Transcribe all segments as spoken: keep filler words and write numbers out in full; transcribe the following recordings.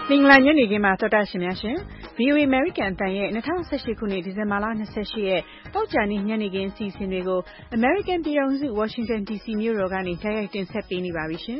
မင်္ဂလာညနေခင်းပါသောတာရှင်များရှင် ဗွီအိုအေ American အသံရဲ့၂၀၁၈ခုနှစ်ဒီဇင်ဘာလ၂၈ရက်တောက်ကြနေ့ညနေခင်းအစီအစဉ်တွေကို American ပြည်ထောင်စု Washington ဒီ စီ မြို့တော်ကနေတိုက်ရိုက်တင်ဆက်ပေးနေပါပြီရှင်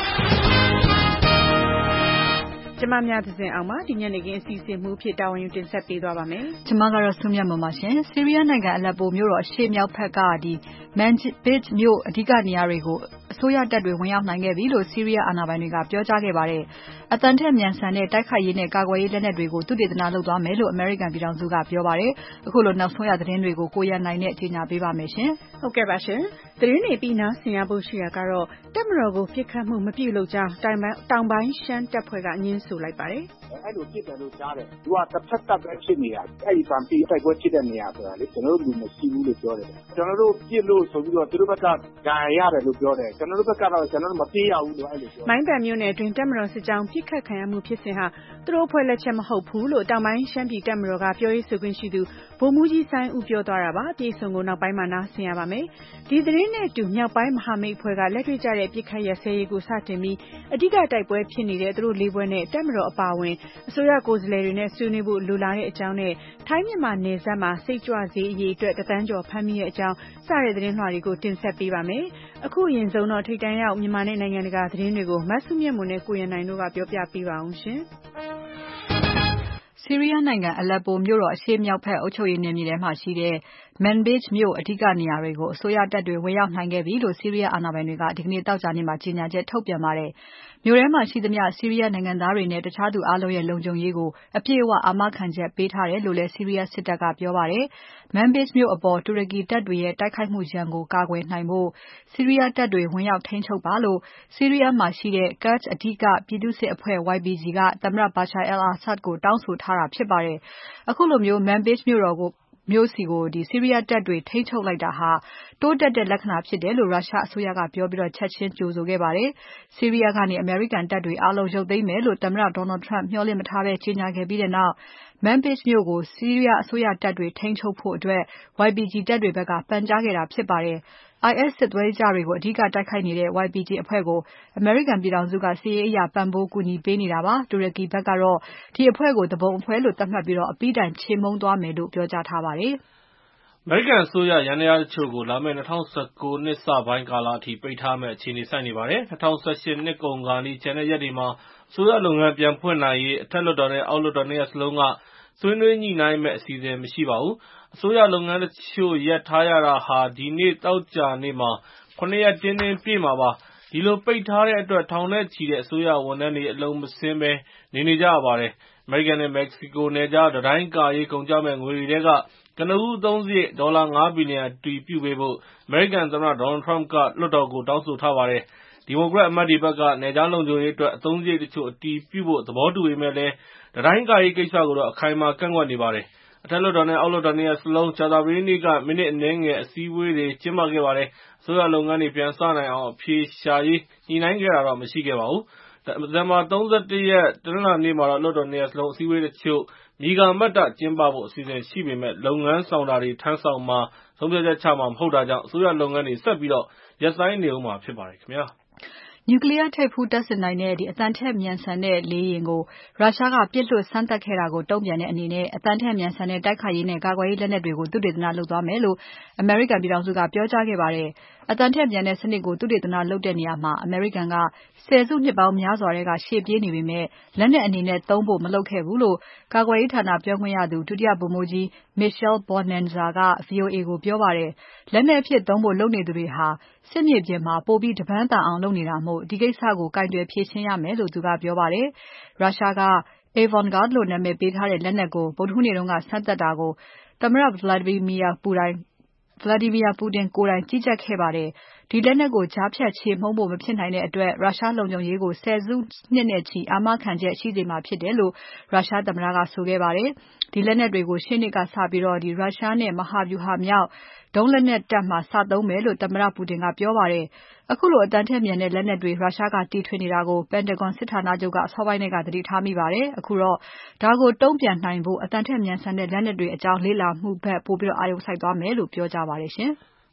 ကျမများသဇင်အောင်ပါဒီညနေခင်းအစီအစဉ်မှုဖြစ်တာဝန်ယူတင်ဆက်ပေးသွားပါမယ်ကျမကတော့ဆုမြတ်မပါရှင်ဆီးရီးယားနိုင်ငံအလက်ပိုမြို့တော်အရှေ့မြောက်ဘက်ကဒီ Manbij မြို့အဓိကနေရာတွေကိုအစိုးရတပ်တွေဝင်ရောက်နိုင်ခဲ့ပြီလို့ဆီးရီးယားအာဏာပိုင်တွေကပြောကြားခဲ့ပါတယ်အတန်ထက်မြန်ဆန်တဲ့တိုက်ခိုက်ရေးနဲ့ကာကွယ်ရေးလက်နက်တွေကိုသုတေသနလုပ်သွားမယ်လို့အမေရိကန်ပြည်ထောင်စုကပြောပါတယ်အခုလိုနောက်ဆုံးရသတင်းတွေကိုကိုရန်နိုင်နဲ့ကြီးညာပေးပါမယ်ရှင်ဟုတ်ကဲ့ပါရှင်သတင်းတွေပြီးနားဆင်ရဖို့ရှိတာကတော့တပ်မတော်ကိုပြစ်ခတ်မှုမပြုလုပ်ကြောင်းတိုင်ပိုင်းတောင်ပိုင်းရှမ်းတပ်ဖွဲ့ကညင်းဆိုလိုက်ပါတယ်အဲ့လိုဖြစ်တယ်လို့ကြားတယ်သူကတစ်ဖက်တပ်ပဲဖြစ်နေတာအဲ့ဒီဗန်ပီတိုက်ပွဲဖြစ်တဲ့နေရာဆိုတာလေကျွန်တော်တို့လူမရှိဘူးလို့ပြောတယ်ကျွန်တော်တို့ပြစ်လို့ဆိုပြီးတော့သူတို့ဘက်ကဂိုင်ရတယ်လို့ပြောတယ်ကျွန်တော်တို့ဘက်ကတော့ကျွန်တော်တို့မပြေးရဘူးလို့အဲ့လိုပြောမိုင်းပန်မြို့နယ်အတွင်းတပ်မတော်စစ်ကြောင်းပြစ်ခတ်ခံရမှုဖြစ်စဉ်ဟာသူတို့အဖွဲ့လက်ချက်မဟုတ်ဘူးလို့တောင်ပိုင်းရှမ်းပြည်တပ်မတော်ကပြောရေးဆိုခွင့်ရှိသူဗိုလ်မှူးကြီးစိုင်းဦးပြောသွားတာပါပြည်စုံကိုနောက်ပိုင်းမှာနားဆင်ရပါမယ်ဒီသတင်းနဲ့အတူမြောက်ပိုင်းမဟာမိတ်အဖွဲ့ကလက်တွေ့ကျတဲ့ပြစ်ခတ်ရစဲရေးကိုစတင်ပြီးအဓိကတိုက်ပွဲဖြစ်နေတဲ့သူတို့လေးပွဲနဲ့တပ်မတော်အပါအဝင်အစိုးရကိုယ်စားလှယ်တွေနဲ့ဆွေးနွေးဖို့လိုလားတဲ့အကြောင်းနဲ့ထိုင်းမြန်မာနယ်စပ်မှာစိတ်ကြွစေအရေးအတွက်တသန်းကျော်ဖမ်းမိတဲ့အကြောင်းစတဲ့သတင်းလွှာတွေကိုတင်ဆက်ပေးပါမယ်အခုအရင်ဆုံးတော့ထိပ်တန်းရောက်မြန်မာနဲ့နိုင်ငံတကာသတင်းတွေကိုမဆုမြတ်မွန်နဲ့ကိုရန်နိုင်တို့ကပြောပြပေးပါအောင်ရှင်ဆီးရီးယားနိုင်ငံအလက်ပိုမြို့တော်အရှေ့မြောက်ဘက်အုပ်ချုပ်ရေးနယ်မြေထဲမှာရှိတဲ့ Manbij မြို့အဓိကနေရာတွေကိုအစိုးရတပ်တွေဝင်ရောက်နိုင်ခဲ့ပြီလို့ဆီးရီးယားအာဏာပိုင်တွေကဒီကနေ့သောကြာနေ့မှာကြေညာချက်ထုတ်ပြန်ပါတယ်။မြို့ထဲမှာရှိသမျှဆီးရီးယားနိုင်ငံသားတွေနဲ့တခြားသူအားလုံးရဲ့လုံခြုံရေးကိုအပြည့်အဝအာမခံချက်ပေးထားတယ်လို့လည်းဆီးရီးယားစစ်တပ်ကပြောပါတယ်။ Manbij မြို့အပေါ်တူရကီတပ်တွေရဲ့တိုက်ခိုက်မှုရန်ကိုကာကွယ်နိုင်ဖို့ဆီးရီးယားတပ်တွေဝင်ရောက်ထိန်းချုပ်ပါလို့ဆီးရီးယားမှာရှိတဲ့ Kurd အဓိကပြည်သူ့စစ်အဖွဲ့ Y P G ကသမ္မတ Bashar al-Assad ကိုတောင်းဆိုထားတာဖြစ်ပါတယ်။အခုလိုမျိုး Manbij မြို့တော်ကိုမြို့စီကိုဒီဆီးရီးယားတပ်တွေထိန်းချုပ်လိုက်တာဟာတိုးတက်တဲ့လက္ခဏာဖြစ်တယ်လို့ရုရှားအစိုးရကပြောပြီးချက်ချင်းကြိုဆိုခဲ့ပါတယ်။ဆီးရီးယားကနေအမေရိကန်တပ်တွေအားလုံးရုပ်သိမ်းမယ်လို့သမ္မတ Donald Trump မျှော်လင့်မထားဘဲကြေညာခဲ့ပြီးနောက် Manbij မြို့ကိုဆီးရီးယားအစိုးရတပ်တွေထိန်းချုပ်ဖို့အတွက် Y P G တပ်တွေဘက်ကပန်ကြားခဲ့တာဖြစ်ပါတယ်။ I S စစ်သွေးကြွတွေကိုအဓိကတိုက်ခိုက်နေတဲ့ Y P G အဖွဲ့ကိုအမေရိကန်ပြည်ထောင်စုကစစ်ရေးအရပံ့ပိုးကူညီပေးနေတာပါ။တူရကီဘက်ကတော့ဒီအဖွဲ့ကိုသူပုန်အဖွဲ့လို့သတ်မှတ်ပြီးအပြီးတိုင်ချေမှုန်းသွားမယ်လို့ပြောကြားထားပါတယ်။အမေရိကန်အစိုးရယန္တရားတချို့ကိုလာမယ့်၂၀၁၉နှစ်စပိုင်းကာလအထိပိတ်ထားမယ့်အခြေအနေဆိုက်နေပါတယ်။၂၀၁၈နှစ်ကုန်ခါနီးကျန်တဲ့ရက်တွေမှာအစိုးရလုပ်ငန်းပြန်ဖွင့်နိုင်ရေးအထက်လွှတ်တော်နဲ့အောက်လွှတ်တော်နှစ်ရပ်စလုံးကဆွေးနွေးညှိနှိုင်းမယ့်အစီအစဉ်မရှိပါဘူး။အစိုးရလုပ်ငန်းတချို့ရပ်ထားရတာဟာဒီနေ့သောကြာနေ့မှာခုနှစ်ရက်တင်းတင်းပြည့်မှာပါ။ဒီလိုပိတ်ထားတဲ့အတွက်ထောင်နဲ့ချီတဲ့အစိုးရဝန်ထမ်းတွေအလုပ်မဆင်းဘဲနေနေကြရပါတယ်။အမေရိကန်နဲ့မက္ကဆီကိုနယ်ခြားတံတိုင်းကာရေးကုန်ကျမယ့်ငွေတွေထဲကကနဦးအသုံးစရိတ်ဒေါ်လာငါးဘီလီယံအတည်ပြုပေးဖို့အမေရိကန်သမ္မတ Donald Trump ကလွှတ်တော်ကိုတောင်းဆိုထားပါတယ်။ဒီမိုကရက်အမတ်တွေဘက်ကနယ်ခြားလုံခြုံရေးအတွက်အသုံးစရိတ်တချို့အတည်ပြုဖို့သဘောတူပေမဲ့လည်းတံတိုင်းကာရေးကိစ္စကိုတော့အခိုင်အမာကန့်ကွက်နေပါတယ်။အထက်လွှတ်တော်နဲ့အောက်လွှတ်တော်နှစ်ရပ်စလုံးကြာသပတေးနေ့ကမိနစ်အနည်းငယ်အစည်းအဝေးတွေကျင်းပခဲ့ပါတယ်။အစိုးရလုပ်ငန်းတွေပြန်စနိုင်အောင်အဖြေရှာရေးညှိနှိုင်းခဲ့တာတော့မရှိခဲ့ပါဘူး။ဒီဇင်ဘာ၃၁ရက်တနင်္လာနေ့မှာတော့လွှတ်တော်နှစ်ရပ်စလုံးအစည်းအဝေးတချို့မြေကမတ်တကျင်းပဖို့အစီအစဉ်ရှိပေမဲ့လုပ်ငန်းဆောင်တာတွေထမ်းဆောင်မှာဆုံးဖြတ်ချက်ချမှာမဟုတ်တာကြောင့်အစိုးရလုပ်ငန်းတွေဆက်ပြီးတော့ရပ်ဆိုင်းနေဦးမှာဖြစ်ပါတယ်ခင်ဗျာ။နျူကလီးယားထိပ်ဖူးတပ်ဆင်နိုင်တဲ့အသံထက်မြန်ဆန်တဲ့လေယာဉ်ကိုရုရှားကပစ်လွှတ်စမ်းသပ်ခဲ့တာကိုတုံ့ပြန်တဲ့အနေနဲ့အသံထက်မြန်ဆန်တဲ့တိုက်ခိုက်ရေးနဲ့ကာကွယ်ရေးလက်နက်တွေကိုသုတေသနလုပ်သွားမယ်လို့အမေရိကန်ပြည်ထောင်စုကပြောကြားခဲ့ပါတယ်။အသံထက်မြန်တဲ့စနစ်ကိုသုတေသနလုပ်တဲ့နေရာမှာအမေရိကန်ကဆယ်စုနှစ်ပေါင်းများစွာထဲကရှေ့ပြေးနေပေမဲ့လက်နက်အနေနဲ့သုံးဖို့မလုပ်ခဲ့ဘူးလို့ကာကွယ်ရေးဌာနပြောခွင့်ရသူဒုတိယဗိုလ်မှူးကြီး Michelle Bonanza က ဗွီအိုအေကိုပြောပါတယ်။လက်နက်အဖြစ်သုံးဖို့လုပ်နေသူတွေဟာစစ်မြေပြင်မှာပိုပြီးတပန်းသာအောင်လုပ်နေတာမို့ဒီကိစ္စကိုကိုင်တွယ်ဖြေရှင်းရမယ်လို့သူကပြောပါတယ်။ရုရှားက Avangard လို့နာမည်ပေးထားတဲ့လက်နက်ကိုဗုဒ္ဓဟူးနေ့ကစမ်းသပ်တာကိုသမ္မတ Vladimir Putin ကိုယ်တိုင်ကြီးကြပ်ခဲ့ပါတယ်။ဒီလက်နက်ကိုကြားဖြတ်ချေမှုန်းဖို့မဖြစ်နိုင်တဲ့အတွက်ရုရှားလုံခြုံရေးကိုဆယ်စုနှစ်နဲ့ချီအာမခံချက်ရှိစေမှာဖြစ်တယ်လို့ရုရှားသမ္မတကဆိုခဲ့ပါတယ်။ဒီလက်နက်တွေကိုရှေ့နှစ်ကစပြီးရုရှားနဲ့မဟာဗျူဟာမြောက်ဒုံးလက်နက်တပ်မှာစသုံးမယ်လို့သမ္မတပူတင်ကပြောပါတယ်။အခုလိုအသံထက်မြန်တဲ့လက်နက်တွေရုရှားကတီထွင်နေတာကို Pentagon စစ်ဌာနချုပ်ကအစောပိုင်းကသတိထားမိပါတယ်။အခုတော့ဒါကိုတုံ့ပြန်နိုင်ဖို့အသံထက်မြန်ဆန်တဲ့လက်နက်တွေအကြောင်းလေ့လာမှုဘက်ပိုပြီးအာရုံစိုက်သွားမယ်လို့ပြောကြားပါတယ်ရှင်။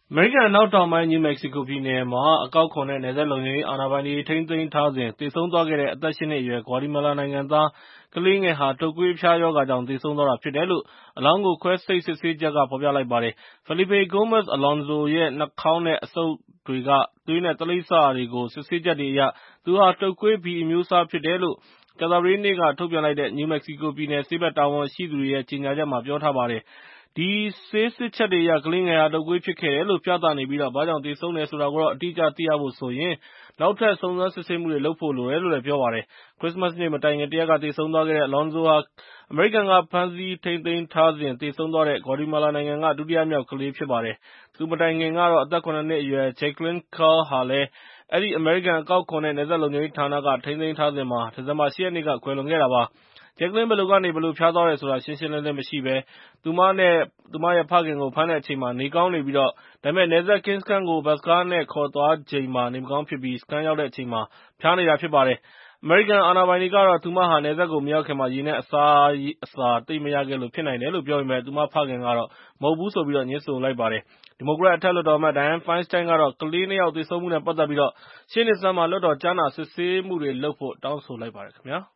အမေရိကန်အနောက်တောင်ပိုင်း New Mexico ပြည်နယ်မှာအကောက်ခွန်နဲ့နယ်စပ်လုံခြုံရေးအာဏာပိုင်တွေထိန်းသိမ်းထားစဉ်သေဆုံးသွားခဲ့တဲ့အသက် ၈ နှစ်အရွယ် Guatemala နိုင်ငံသားကလေးငယ်ဟာတုပ်ကွေးအဖျားရောဂါကြောင့်သေဆုံးသွားတာဖြစ်တယ်လို့အလောင်းကိုခွဲစိတ်စစ်ဆေးချက်ကဖော်ပြလိုက်ပါတယ်။ Felipe Gomez Alonzo ရဲ့နှာခေါင်းနဲ့အဆုတ်တွေကသွေးနဲ့သလိပ်စတွေကိုစစ်ဆေးချက်တွေအရသူဟာတုပ်ကွေး B အမျိုးအစားဖြစ်တယ်လို့ကြာသပတေးနေ့ကထုတ်ပြန်လိုက်တဲ့ New Mexico ပြည်နယ်ဆေးဘက်တာဝန်ရှိသူတွေရဲ့ကြေညာချက်မှာပြောထားပါတယ်။ ဒီဆေးစစ်ချက်တွေအရကလေးငယ်ဟာတုပ်ကွေးဖြစ်ခဲ့တယ်လို့ပြသနေပြီးဘာကြောင့်သေဆုံးတယ်ဆိုတာကိုတော့အတိအကျသိရဖို့ဆိုရင်နောက်ထပ်စုံစမ်းစစ်ဆေးမှုတွေလုပ်ဖို့လိုတယ်လို့လည်းပြောပါတယ်။ ခရစ္စမတ်နေ့မတိုင်ခင်တရက်ကသေဆုံးသွားခဲ့တဲ့ Alonzo ဟာအမေရိကန်ကဖမ်းဆီးထိန်းသိမ်းထားစဉ်သေဆုံးသွားတဲ့ Guatemala နိုင်ငံကဒုတိယမြောက်ကလေးဖြစ်ပါတယ်။ သူမတိုင်ခင်ကတော့အသက် ၇ နှစ်အရွယ် Jacqueline Carr ဟာလည်းအဲဒီအမေရိကန်အကောက်ခွန်နဲ့နယ်စပ်လုံခြုံရေးဌာနကထိန်းသိမ်းထားစဉ်ဒီဇင်ဘာ ၈ ရက်နေ့ကကွယ်လွန်ခဲ့တာပါ။ Jacqueline ဘယ်လိုကနေဘယ်လိုဖျားသွားတယ်ဆိုတာရှင်းရှင်းလင်းလင်းမရှိဘဲသူမနဲ့သူမရဲ့ဖခင်ကိုဖမ်းတဲ့အချိန်မှာနေကောင်းနေပြီးဒါပေမဲ့နယ်စပ်ကင်းစခန်းကိုဘတ်စ်ကားနဲ့ခေါ်သွားချိန်မှာနေမကောင်းဖြစ်ပြီးစခန်းရောက်တဲ့အချိန်မှာဖျားနေတာဖြစ်ပါတယ်။ အမေရိကန်အာဏာပိုင်တွေကတော့သူမဟာနယ်စပ်ကိုမရောက်ခင်ရေနဲ့အစာအစာသိပ်မရခဲ့လို့ဖြစ်နိုင်တယ်လို့ပြောပေမဲ့သူမဖခင်ကတော့မဟုတ်ဘူးလို့ငြင်းဆိုလိုက်ပါတယ်။ ဒီမိုကရက်အထက်လွှတ်တော်အမတ် Dianne Feinstein ကတော့ကလေး ၂ ယောက်သေဆုံးမှုနဲ့ပတ်သက်ပြီးရှေ့နှစ်ဆန်းမှာလွှတ်တော်ကြားနာစစ်ဆေးမှုတွေလုပ်ဖို့တောင်းဆိုလိုက်ပါတယ်ခင်ဗျာ။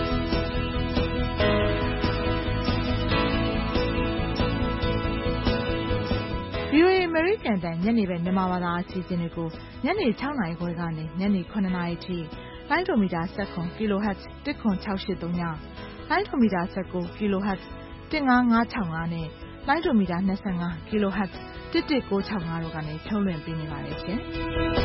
ဗွီအိုအေ အမေရိကန်အသံညနေဘက်မြန်မာဘာသာအစီအစဉ်တွေကိုညနေ ၆ နာရီခွဲကနေညနေ ၇ နာရီထိလိုင်းဒိုမီတာ ၁၇ kHz ၁၇၆၈၃ည လိုင်းဒိုမီတာ ၁၉ kHz ၁၅၅၆၅နဲ့လိုင်းဒိုမီတာ ၂၅ kHz ၁၁၉၆၅တို့ကနေထုတ်လွှင့်ပေးနေပါတယ်ရှင်။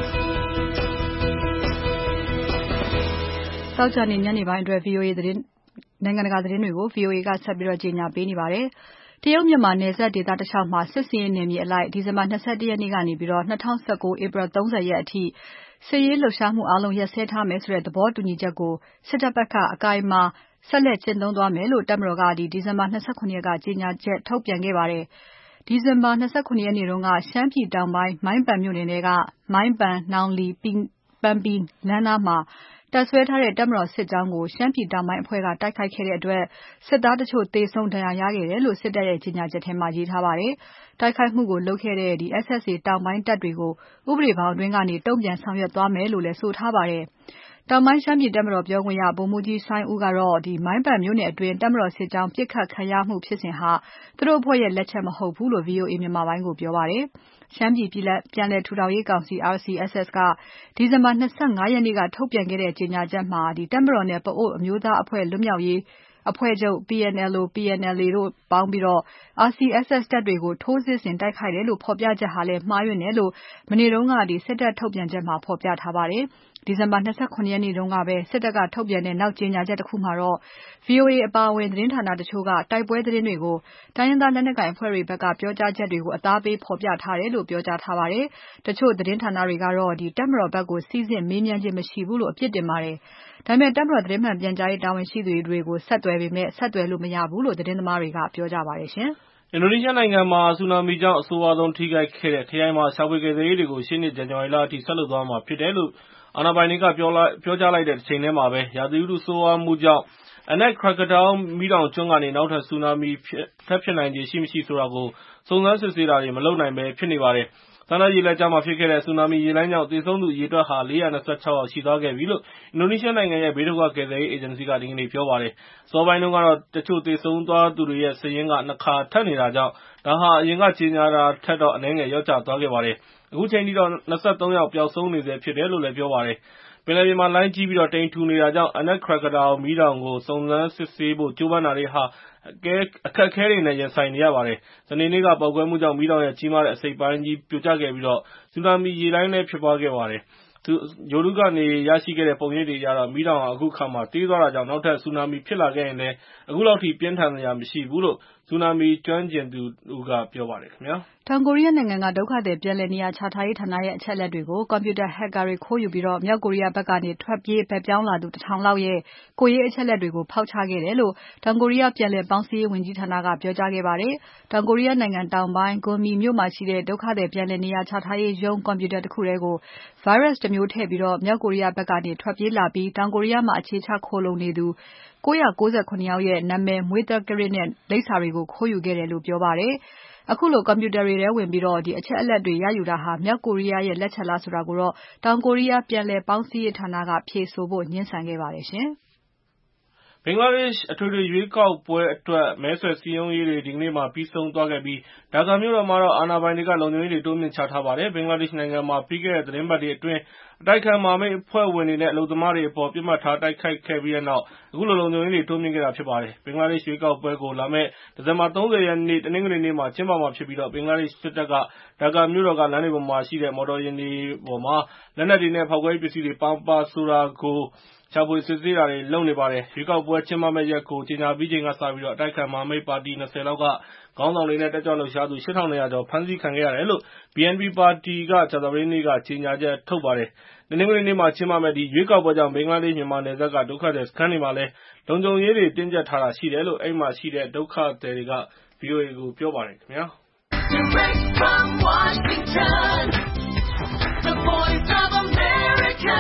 သောကြာနေ့ညနေပိုင်းအတွက် ဗွီအိုအေသတင်းနိုင်ငံတကာသတင်းတွေကို ဗွီအိုအေကဆက်ပြီးကြေညာပေးနေပါတယ်။ တရုတ်မြန်မာနယ်စပ်ဒေသတလျှောက်မှာစစ်ဆင်ရေးနယ်မြေအလိုက်ဒီဇင်ဘာ ၂၁ ရက်နေ့ကနေပြီးတော့ ၂၀၁၉ ဧပြီ ၃၀ ရက်အထိစစ်ရေးလှုပ်ရှားမှုအားလုံးရပ်စဲထားမယ်ဆိုတဲ့သဘောတူညီချက်ကိုစစ်တပ်ဘက်ကအခိုင်အမာဆက်လက်ကျင့်သုံးသွားမယ်လို့တပ်မတော်ကဒီဇင်ဘာ ၂၇ ရက်ကကြေညာချက်ထုတ်ပြန်ခဲ့ပါတယ်။ ဒီဇင်ဘာ ၂၇ ရက်နေ့တုန်းကရှမ်းပြည်တောင်ပိုင်းမိုင်းပန်မြို့နယ်ထဲကမိုင်းပန်၊ နောင်လီ၊ ပန်ပီလမ်းနားမှာတပ်စွဲထားတဲ့တပ်မတော်စစ်ကြောင်းကိုရှမ်းပြည်တောင်ပိုင်းအဖွဲ့ကတိုက်ခိုက်ခဲ့တဲ့အတွက်စစ်သားတချို့သေဆုံးဒဏ်ရာရခဲ့တယ်လို့စစ်တပ်ရဲ့ကြေညာချက်ထဲမှာရေးထားပါတယ်။ တိုက်ခိုက်မှုကိုလုပ်ခဲ့တဲ့ S S A တောင်ပိုင်းတပ်တွေကိုဥပဒေဘောင်အတွင်းကနေတုံ့ပြန်ဆောင်ရွက်သွားမယ်လို့လည်းဆိုထားပါတယ်။ တောင်ပိုင်းရှမ်းပြည်တပ်မတော်ပြောခွင့်ရဗိုလ်မှူးကြီးစိုင်းဦးကတော့မိုင်းပန်မြို့နယ်အတွင်းတပ်မတော်စစ်ကြောင်းပစ်ခတ်ခံရမှုဖြစ်စဉ်ဟာသူတို့အဖွဲ့ရဲ့လက်ချက်မဟုတ်ဘူးလို့ ဗွီအိုအေမြန်မာပိုင်းကိုပြောပါတယ်။ ရှမ်းပြည်ပြန်လည်ထူထောင်ရေးကောင်စီ R C S S ကဒီဇင်ဘာ ၂၅ ရက်နေ့ကထုတ်ပြန်ခဲ့တဲ့ကြေညာချက်မှာတပ်မတော်နဲ့ပအိုဝ်းအမျိုးသားအဖွဲ့လွတ်မြောက်ရေးအဖွဲ့ချုပ် P N L O P N L A တို့ပေါင်းပြီး R C S S တပ်တွေကိုထိုးစစ်ဆင်တိုက်ခိုက်တယ်လို့ဖော်ပြချက်ဟာလည်းမှားယွင်းတယ်လို့မနေ့တုန်းကစစ်တပ်ထုတ်ပြန်ချက်မှာဖော်ပြထားပါတယ်။ ဒီဇင်ဘာ ၂၇ ရက်နေ့တုန်းကပဲစစ်တပ်ကထုတ်ပြန်တဲ့နောက်ကြေညာချက်တခုမှာတော့ V O A အပါအဝင်သတင်းဌာနတချို့ကတိုက်ပွဲသတင်းတွေကိုတိုင်းရင်းသားလက်နက်ကိုင်အဖွဲ့တွေဘက်ကပြောကြားချက်တွေကိုအသားပေးဖော်ပြထားတယ်လို့ပြောကြားထားပါတယ်။ တချို့သတင်းဌာနတွေကတော့တပ်မတော်ဘက်ကိုစိစစ်မေးမြန်းခြင်းမရှိဘူးလို့အပြစ်တင်ပါတယ်။ ဒါပေမဲ့တပ်မတော်သတင်းမှန်ပြန်ကြားရေးတာဝန်ရှိသူတွေကိုဆက်သွယ်ပေမဲ့ဆက်သွယ်လို့မရဘူးလို့သတင်းသမားတွေကပြောကြပါတယ်ရှင်။ အင်ဒိုနီးရှားနိုင်ငံမှာဆူနာမီကြောင့်အဆိုးဝါးဆုံးထိခိုက်ခဲ့တဲ့ခရိုင်မှာရှာဖွေကယ်ဆယ်ရေးတွေကိုရှေ့နှစ်ဇန်နဝါရီလအထိဆက်လုပ်သွားမှာဖြစ်တယ်လို့အာဏာပိုင်တွေကပြောကြားလိုက်တဲ့တချိန်ထဲမှာပဲရာသီဥတုဆိုးဝါးမှုကြောင့် Anak Krakatau မီးတောင်ကျွန်းကနေနောက်ထပ်ဆူနာမီထပ်ဖြစ်နိုင်ခြေရှိမရှိဆိုတာကိုစုံစမ်းစစ်ဆေးတာတွေမလုပ်နိုင်ဘဲဖြစ်နေပါတယ်။ သန္တာရေလက်ကြားမှာဖြစ်ခဲ့တဲ့ဆူနာမီရေလှိုင်းကြောင့်သေဆုံးသူအရေအတွက်ဟာ ၄၂၆ ယောက်ရှိသွားခဲ့ပြီလို့အင်ဒိုနီးရှားနိုင်ငံရဲ့ဘေးဒုက္ခကယ်ဆယ်ရေးအေဂျင်စီကဒီကနေ့ပြောပါတယ်။ အစောပိုင်းတုန်းကတော့တချို့သေဆုံးသွားသူတွေရဲ့စာရင်းက ၂ ခါထပ်နေတာကြောင့်ဒါဟာအရင်ကကြေညာတာထက်အနည်းငယ်လျော့ကျသွားခဲ့ပါတယ်။ အခုချိန်ထိတော့ ၂၃ ယောက်ပျောက်ဆုံးနေဆဲဖြစ်တယ်လို့ပြောပါတယ်။ ပင်လယ်ပြင်မှာလှိုင်းကြီးပြီးတိမ်ထူနေတာကြောင့် Anak Krakatau မီးတောင်ကိုစုံစမ်းစစ်ဆေးဖို့ကြိုးပမ်းတာတွေဟာ အခက်အခဲတွေနဲ့ရင်ဆိုင်နေရပါတယ်။ စနေနေ့ကပေါက်ကွဲမှုကြောင့်မီးတောင်ရဲ့ကြီးမားတဲ့အစိတ်အပိုင်းကြီးပြိုကျခဲ့ပြီး ဆူနာမီရေလှိုင်းလည်းဖြစ်ပွားခဲ့ပါတယ်။ ဂြိုလ်တုကနေရရှိတဲ့ပုံရိပ်တွေအရမီးတောင်ဟာအခုအခါမှာသေးသွားတာကြောင့်နောက်ထပ်ဆူနာမီဖြစ်လာခဲ့ရင်လည်းအခုလောက်ထိပြင်းထန်စရာမရှိဘူးလို့ဆူနာမီကျွမ်းကျင်သူတဦးကပြောပါတယ်။တောင်ကိုရီးယားနိုင်ငံကဒုက္ခသည်ပြန်လည်နေရာချထားရေးဌာနရဲ့အချက်အလက်တွေကိုကွန်ပျူတာ Hacker တွေခိုးယူပြီးမြောက်ကိုရီးယားဘက်ကနေထွက်ပြေးဘက်ပြောင်းလာသူ တထောင်လောက်ရဲ့ကိုယ်ရေးအချက်အလက်တွေကိုဖောက်ချခဲ့တယ်လို့တောင်ကိုရီးယားပြန်လည်ပေါင်းစည်းရေးဝန်ကြီးဌာနကပြောကြားခဲ့ပါတယ်။ တောင်ကိုရီးယားနိုင်ငံတောင်ပိုင်း Gunmi မြို့မှာရှိတဲ့ဒုက္ခသည်ပြန်လည်နေရာချထားရေးရုံးကွန်ပျူတာတခုထဲကို Virus တတစ်မျိုးထည့်ပြီးမြောက်ကိုရီးယားဘက်ကနေထွက်ပြေးလာပြီးတောင်ကိုရီးယားမှာအခြေချခိုလှုံနေသူ၉၉၇ ယောက်ရဲ့နာမည်မွေးသက္ကရာဇ်နဲ့လိပ်စာတွေကိုခိုးယူခဲ့တယ်လို့ပြောပါတယ်။အခုလိုကွန်ပျူတာတွေထဲဝင်ပြီးတော့ဒီအချက်အလက်တွေရယူတာဟာမြောက်ကိုရီးယားရဲ့လက်ချက်လားဆိုတာကိုတော့တောင်ကိုရီးယားပြန်လည်ပေါင်းစည်းရေးဌာနကဖြေဆိုဖို့ညှင်းဆန်ခဲ့ပါတယ်ရှင်။ဘင်္ဂလားဒေ့ရှ်အထွေထွေရွေးကောက်ပွဲအတွက်မဲဆွယ်စည်းရုံးရေးတွေဒီကနေ့မှာပြီးဆုံးသွားခဲ့ပြီးဒါကာမြို့တော်မှာတော့အာဏာပိုင်တွေကလုံခြုံရေးတွေတိုးမြှင့်ချထားပါတယ်။ဘင်္ဂလားဒေ့ရှ်နိုင်ငံမှာပြီးခဲ့တဲ့သတင်းပတ်တွေအတွင်းအတိုက်ခံမဟာမိတ်အဖွဲ့ဝင်တွေနဲ့အလုပ်သမားတွေအပေါ်ပြစ်မှတ်ထားတိုက်ခိုက်ခဲ့ပြီးတဲ့နောက်အခုလိုလုံခြုံရေးတွေတိုးမြှင့်ခဲ့တာဖြစ်ပါတယ်။ဘင်္ဂလားဒေ့ရှ်ရွေးကောက်ပွဲကိုလာမယ့်ဒီဇင်ဘာ၃၀ ရက်နေ့တနင်္ဂနွေနေ့မှာကျင်းပမှာဖြစ်ပြီးတော့ဘင်္ဂလားဒေ့ရှ်စစ်တပ်ကဒါကာမြို့တော်ကလမ်းတွေပေါ်မှာရှိတဲ့မော်တော်ယာဉ်တွေပေါ်မှာလက်နက်တွေနဲ့ဖောက်ခွဲရေးပစ္စည်းတွေပေါင်းပါဆိုတာကိုရှာဖွေစစ်ဆေးတာတွေလုပ်နေပါတယ်။ရွေးကောက်ပွဲကျင်းပမယ့်ရက်ကိုကြေညာပြီးချိန်ကစပြီးတော့အတိုက်ခံမဟာမိတ်ပါတီ၂၀လောက်ကခေါင်းဆောင်တွေနဲ့တက်ကြွလှုပ်ရှားသူ၈ထောင်၂ရာကျော်ဖမ်းဆီးခံခဲ့ရတယ်လို့ ဘီ အန် ပီ ပါတီကကြာသပတေးနေ့ကကြေညာချက်ထုတ်ပါတယ်။တနင်္ဂနွေနေ့မှာကျင်းပမယ့်ဒီရွေးကောက်ပွဲကြောင့်ဘင်္ဂလားဒေ့ရှ်မြန်မာနယ်စပ်ကဒုက္ခသည်စခန်းတွေမှာလည်းလုံခြုံရေးတွေတင်းကျပ်ထားတာရှိတယ်လို့အဲဒီမှာရှိတဲ့ဒုက္ခသည်တွေက ဗွီအိုအေကိုပြောပါတယ်ခင်ဗျာ။ The Voice of America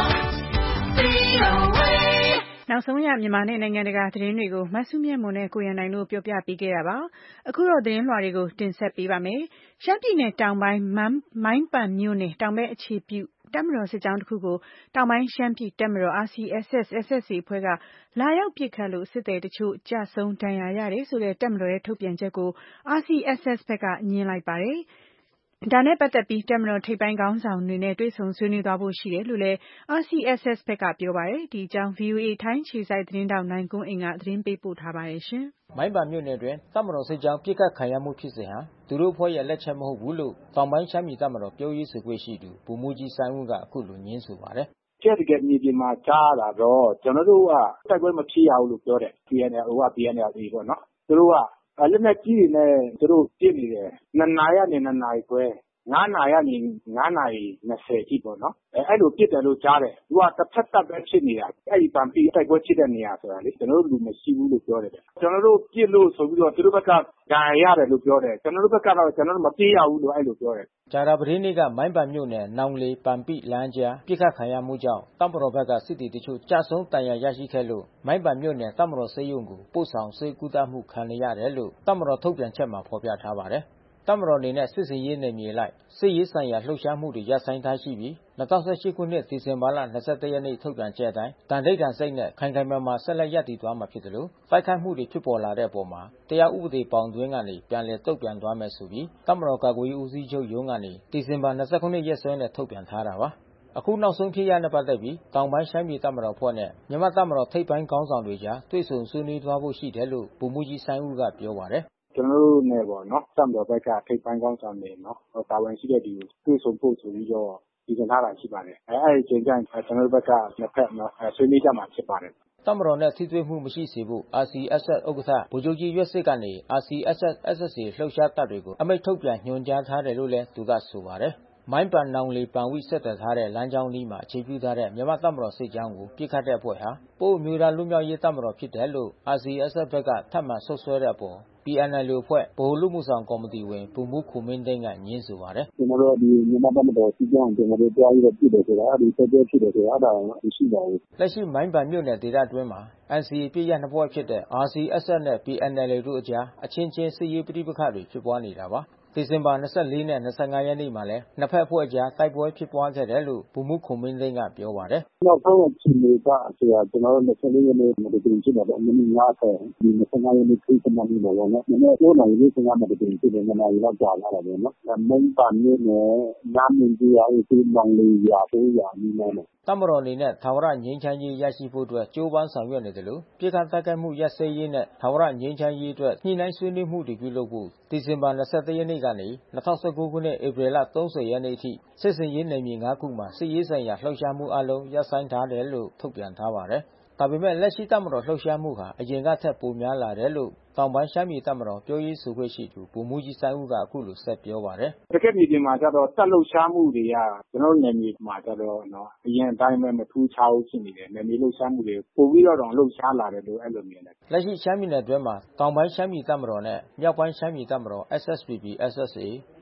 နောက်ဆုံးရမြန်မာနဲ့နိုင်ငံတကာသတင်းတွေကိုမဆုမြတ်မွန်နဲ့ကိုရန်နိုင်တို့ပြောပြပေးခဲ့တာပါ။အခုတော့သတင်းလွှာတွေကိုတင်ဆက်ပေးပါမယ်။ရှမ်းပြည်နယ်တောင်ပိုင်းမိုင်းပန်မြို့နယ်တောင်ဘက်အခြေပြုတပ်မတော်စစ်ကြောင်းတစ်ခုကိုတောင်ပိုင်းရှမ်းပြည်တပ်မတော် အာร์ စီ အက်စ် အက်စ် အက်စ် အေ အဖွဲ့ကလာရောက်ပစ်ခတ်လို့စစ်သည်တချို့ကျဆုံးဒဏ်ရာရတယ်ဆိုတဲ့တပ်မတော်ရဲ့ထုတ်ပြန်ချက်ကို အာร์ စီ အက်စ် အက်စ် ဘက်ကငြင်းလိုက်ပါတယ်။ဒါနဲ့ပတ်သက်ပြီးတပ်မတော်ထိပ်ပိုင်းခေါင်းဆောင်တွေနဲ့တွေ့ဆုံဆွေးနွေးသွားဖို့ရှိတယ်လို့လည်း အာร์ စီ အက်စ် အက်စ် ဘက်ကပြောပါတယ်။ဒီအကြောင်း ဗွီအိုအေထိုင်းအခြေစိုက်သတင်းထောက်နိုင်ကွန်းအိန်ကသတင်းပေးပို့ထားပါတယ်ရှင်။မိုင်းပန်မြို့နယ်တွင်တပ်မတော်စစ်ကြောင်းပစ်ခတ်ခံရမှုဖြစ်စဉ်ဟာသူတို့အဖွဲ့ရဲ့လက်ချက်မဟုတ်ဘူးလို့တောင်ပိုင်းရှမ်းပြည်တပ်မတော်ပြောရေးဆိုခွင့်ရှိသူဗိုလ်မှူးကြီးစိုင်းဦးကအခုလိုငြင်းဆိုပါတယ်။ကျက်တကယ်မြေပြင်မှာကြားရတာတော့ကျွန်တော်တို့ကတိုက်ပွဲမဖြစ်ရဘူးလို့ပြောတယ် ပီ အန် အယ်လ် က ပီ အန် အယ်လ် အေ ပေါ့နော်သူတို့ကလက်နက်ကြီးတွေနဲ့သူတို့ပြစ်နေတယ်နှစ်နာရီကနေနှစ်နာရီခွဲငါးနာရီကနေငါးနာရီ၂၀အထိပေါ့နော်အဲအဲ့လိုပြစ်တယ်လို့ကြားတယ်သူကတစ်ဖက်တပ်ပဲဖြစ်နေတာအဲ့ဒီပန်ပီတိုက်ပွဲဖြစ်တဲ့နေရာဆိုတာလေကျွန်တော်တို့လူမရှိဘူးလို့ပြောတယ်ကျွန်တော်တို့ပြစ်လို့ဆိုပြီးတော့သူတို့ဘက်ကဒဏ်ရာရတယ်လို့ပြောတယ်ကျွန်တော်တို့ဘက်ကတော့ကျွန်တော်တို့မပြေးရဘူးလို့အဲ့လိုပြောတယ်ကြာတာပတင်းနေ့ကမိုင်းပန်မြို့နယ်နောင်လေပန်ပိလမ်းကြားပြစ်ခတ်ခံရမှုကြောင့်တပ်မတော်ဘက်ကစစ်တီတချို့ကြာဆုံးတန်ရာရရှိခဲ့လို့မိုင်းပန်မြို့နယ်တပ်မတော်စေယုံကိုပို့ဆောင်ဆေးကုသမှုခံနေရတယ်လို့တပ်မတော်ထုတ်ပြန်ချက်မှာဖော်ပြထားပါတယ်တပ်မတော်အနေနဲ့စစ်စင်ရေးနယ်မြေလိုက်စစ်ရေးဆိုင်ရာလှုပ်ရှားမှုတွေရပ်ဆိုင်းထားရှိပြီး၂၀၁၈ခုနှစ်ဒီဇင်ဘာလ၂၁ရက်နေ့ထုတ်ပြန်ချက်အတိုင်းတန်ထိပ်တန်စိတ်နဲ့ခိုင်ခိုင်မာမာဆက်လက်ရပ်တည်သွားမှာဖြစ်တယ်လို့တိုက်ခိုက်မှုတွေဖြစ်ပေါ်လာတဲ့အပေါ်မှာတရားဥပဒေပေါင်းတွင်းကနေပြန်လည်တုံ့ပြန်သွားမယ်ဆိုပြီးတပ်မတော်ကာကွယ်ရေးဦးစီးချုပ်ရုံးကနေဒီဇင်ဘာ၂၉ရက်စွဲနဲ့ထုတ်ပြန်ထားတာပါအခုနောက်ဆုံးဖြစ်ရတဲ့ပတ်သက်ပြီးတောင်ပိုင်းရှမ်းပြည်တပ်မတော်ဖွဲ့နဲ့မြန်မာတပ်မတော်ထိပ်ပိုင်းခေါင်းဆောင်တွေကြားတွေ့ဆုံဆွေးနွေးသွားဖို့ရှိတယ်လို့ဗိုလ်မှူးကြီးစိုင်းဦးကပြောပါတယ်ကျွန်တော်တို့နဲ့ပေါ့နော်တပ်မတော်ဘက်ကထိပ်ပိုင်းကောင်းဆောင်နေနော်တာဝန်ရှိတဲ့ဒီတွေ့ဆုံဖို့ဆိုပြီးတော့ဒီကထားတာရှိပါတယ်အဲအဲ့ဒီချိန်ကျရင်ကျွန်တော်တို့ဘက်ကနှစ်ဖက်နော်ဆွေးနွေးကြမှာဖြစ်ပါတယ်တပ်မတော်နဲ့ထိတွေ့မှုမရှိစေဖို့ အာร์ စီ အက်စ် အက်စ် ဥက္ကဋ္ဌဗိုလ်ချုပ်ကြီးရွက်စစ်ကနေ အာร์ စီ အက်စ် အက်စ် အက်စ် အေ လှုပ်ရှားတပ်တွေကိုအမိန့်ထုတ်ပြန်ညွှန်ကြားထားတယ်လို့လည်းသူကဆိုပါတယ်မိုင်းပန်နောင်လေပန်ဝိဆက်သွယ်ထားတဲ့လမ်းကြောင်းလေးမှာအခြေပြုထားတဲ့မြန်မာတပ်မတော်စစ်ကြောင်းကိုပြစ်ခတ်တဲ့အဖွဲ့ဟာပို့မျိုးသားလူမျိုးရေးတပ်မတော်ဖြစ်တယ်လို့ အာร์ စီ အက်စ် အက်စ် ဘက်ကထပ်မံဆုတ်ဆွဲတဲ့အပေါ် ပီ အန် အယ်လ် အဖွဲ့ဗဟိုလူမှုဆောင်ကော်မတီဝင်ဗိုလ်မှူးခွန်မင်းသိန်းကငြင်းဆိုပါတယ်ကျွန်တော်တို့ဒီမြန်မာတပ်မတော်စစ်ကြောင်းကျွန်တော်တို့ကြားပြီးတော့ပြစ်တယ်ဆိုတာအဲဒီဆက်ကြဖြစ်တယ်ဆိုတာအဲ့ဒါမရှိပါဘူးလက်ရှိမိုင်းပန်မြို့နယ်ဒေသအတွင်းမှာ အန် စီ အေ ပြည့်ရနှစ်ဖွဲ့ဖြစ်တဲ့ အာร์ စီ အက်စ် အက်စ် နဲ့ ပီ အန် အယ်လ် တို့အကြားအချင်းချင်းစစ်ရေးပဋိပက္ခတွေဖြစ်ပွါးနေတာပါဒီဇင်ဘာ၂၄နဲ့၂၅ရက်နေ့မှာလည်းနှစ်ဖက်အဖွဲ့အကြားတိုက်ပွဲဖြစ်ပွါးခဲ့တယ်လို့ဗိုလ်မှူးခွန်မင်းသိန်းကပြောပါတယ်နောက်ဆုံးအခြေအနေကဆိုတာကျွန်တော်တို့၂၄ရက်နေ့မှာတည်ဖြစ်တယ်ပေါ့မိနစ်၅၀ဒီ၂၅ရက်နေ့ခိစမနေ့ပေါ့နော်နည်းနည်း၉နာရီ၄၅မှာတည်ဖြစ်တယ်နှစ်နာရီလောက်ကြာလာတယ်ပေါ့နော်မုံပန်မြို့နယ်နာမင်ကြီးအားဖြင့်နောင်လေးရာတိုးရာနီးနေတပ်မတော်အနေနဲ့ထာဝရငြိမ်းချမ်းရေးရရှိဖို့အတွက်ကြိုးပမ်းဆောင်ရွက်နေတယ်လို့ပြစ်ခတ်တိုက်ခိုက်မှုရပ်စဲရေးနဲ့ထာဝရငြိမ်းချမ်းရေးအတွက်ညှိနှိုင်းဆွေးနွေးမှုတွေပြုလုပ်ဖို့ဒီဇင်ဘာ၂၁ရက်နေ့ကနေ၂၀၁၉ခုနှစ်ဧပြီလ၃၀ရက်နေ့အထိစစ်စင်ရေးနယ်မြေ၅ခုမှာစစ်ရေးဆိုင်ရာလှုပ်ရှားမှုအလုံးရပ်ဆိုင်းထားတယ်လို့ထုတ်ပြန်ထားပါတယ်ဒါပေမဲ့လက်ရှိတပ်မတော်လှုပ်ရှားမှုဟာအရင်ကထက်ပိုများလာတယ်လို့တောင်ပိုင်းရှမ်းပြည်တပ်မတော်ပြောရေးဆိုခွင့်ရှိသူဗိုလ်မှူးကြီးစိုင်းဦးကအခုလိုဆက်ပြောပါတယ်တကယ်မြေပြင်မှာကျတော့တပ်လှုပ်ရှားမှုတွေကကျွန်တော်နယ်မြေမှာကျတော့နော်အရင်အတိုင်းပဲမထူးခြားဘူးဖြစ်နေတယ်နယ်မြေလှုပ်ရှားမှုတွေပိုပြီးတော့လှုပ်ရှားလာတယ်လို့အဲ့လိုမြင်တယ်လက်ရှိရှမ်းပြည်နယ်အတွင်းမှာတောင်ပိုင်းရှမ်းပြည်တပ်မတော်နဲ့မြောက်ပိုင်းရှမ်းပြည်တပ်မတော် အက်စ် အက်စ် ပီ ပီ အက်စ် အက်စ် အေ